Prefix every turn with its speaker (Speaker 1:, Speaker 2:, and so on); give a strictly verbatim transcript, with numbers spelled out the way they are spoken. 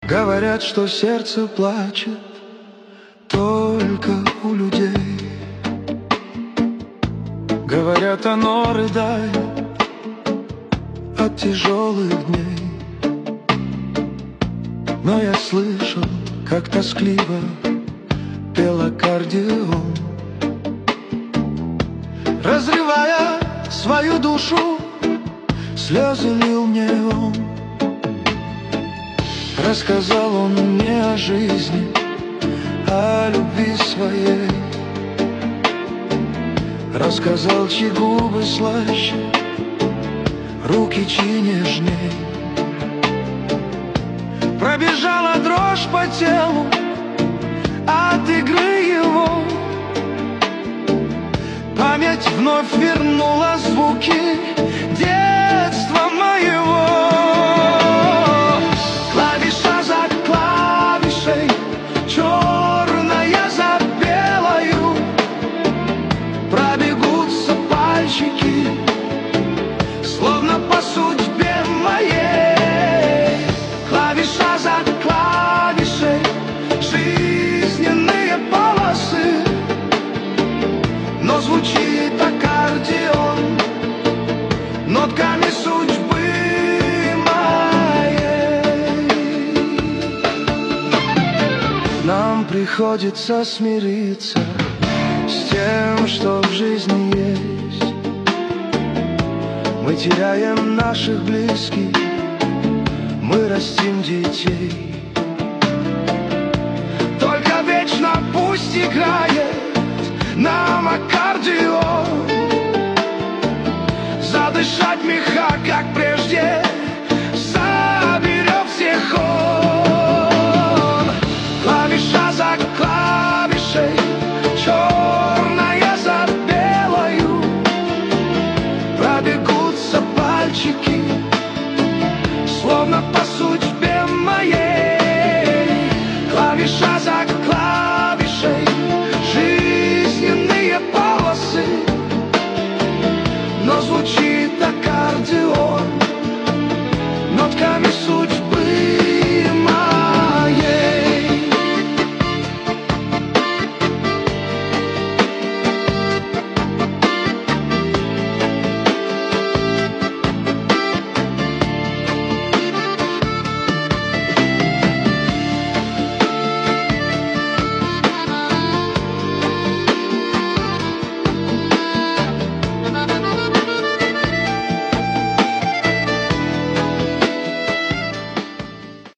Speaker 1: Говорят, что сердце плачет только у людей. Говорят, оно рыдает от тяжелых дней. Но я слышал, как тоскливо пел аккордеон, разрывая свою душу, слезы лил мне он. Рассказал он мне о жизни, о любви своей. Рассказал, чьи губы слаще, руки чьи нежней. Пробежала дрожь по телу от игры его. Память вновь вернула звуки детства моего. Клавиша за клавишей, черная за белою, пробегутся пальчики, словно по судьбе моей. Клавиша за клавишей, жизненные полосы, но звучит аккордеон нотками судьбы моей. Нам приходится смириться с тем, что в жизни есть. Мы теряем наших близких, мы растим детей. Только вечно пусть играет нам аккордеон, задышать меха, как прежде.